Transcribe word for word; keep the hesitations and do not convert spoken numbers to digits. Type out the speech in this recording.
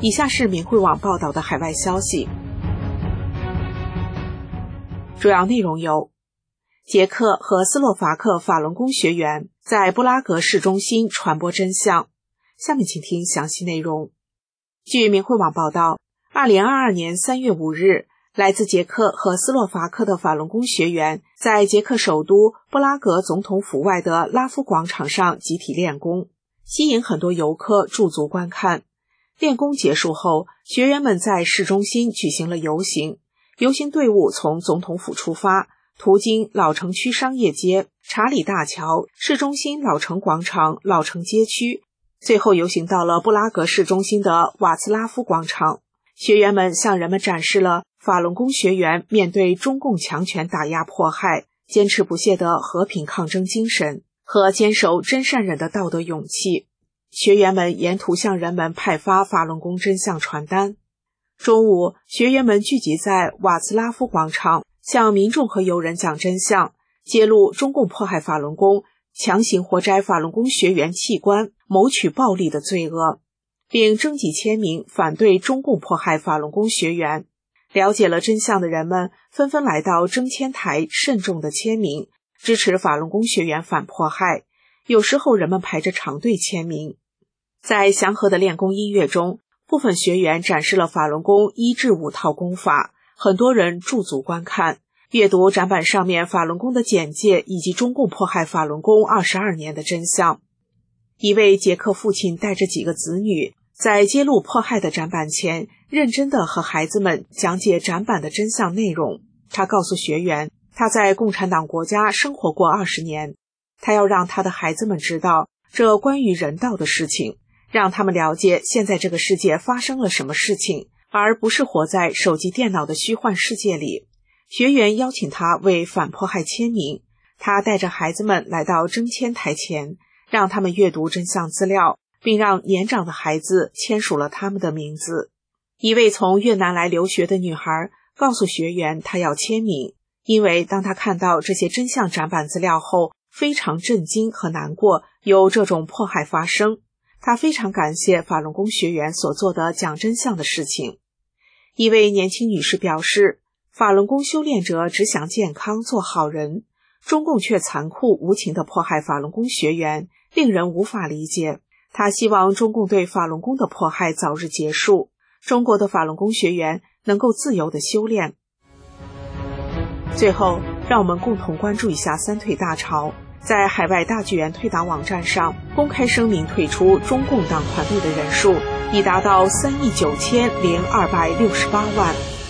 以下是明慧网报道的海外消息，主要内容有：捷克和斯洛伐克法轮功学员在布拉格市中心传播真相。下面请听详细内容。据明慧网报道，二零二二年三月五日，来自捷克和斯洛伐克的法轮功学员在捷克首都布拉格总统府外的拉夫广场上集体练功，吸引很多游客驻足观看。练功结束后，学员们在市中心举行了游行，游行队伍从总统府出发，途经老城区商业街、查理大桥、市中心老城广场、老城街区，最后游行到了布拉格市中心的瓦茨拉夫广场。学员们向人们展示了法轮功学员面对中共强权打压迫害，坚持不懈的和平抗争精神和坚守真善忍的道德勇气。学员们沿途向人们派发法轮功真相传单。中午，学员们聚集在瓦茨拉夫广场，向民众和游人讲真相，揭露中共迫害法轮功、强行活摘法轮功学员器官、谋取暴利的罪恶，并征集签名反对中共迫害法轮功学员。了解了真相的人们纷纷来到征签台慎重的签名，支持法轮功学员反迫害。有时候人们排着长队签名。在祥和的练功音乐中，部分学员展示了法轮功一至五套功法，很多人驻足观看，阅读展板上面法轮功的简介以及中共迫害法轮功二十二年的真相。一位捷克父亲带着几个子女，在揭露迫害的展板前，认真地和孩子们讲解展板的真相内容。他告诉学员，他在共产党国家生活过二十年，他要让他的孩子们知道这关于人道的事情，让他们了解现在这个世界发生了什么事情，而不是活在手机电脑的虚幻世界里。学员邀请他为反迫害签名，他带着孩子们来到征签台前，让他们阅读真相资料，并让年长的孩子签署了他们的名字。一位从越南来留学的女孩告诉学员她要签名，因为当她看到这些真相展板资料后，非常震惊和难过有这种迫害发生。她非常感谢法轮功学员所做的讲真相的事情。一位年轻女士表示，法轮功修炼者只想健康做好人，中共却残酷无情地迫害法轮功学员，令人无法理解。她希望中共对法轮功的迫害早日结束，中国的法轮功学员能够自由地修炼。最后，让我们共同关注一下三退大潮。在海外大剧院退党网站上公开声明退出中共党团队的人数已达到三亿九千零二百六十八万。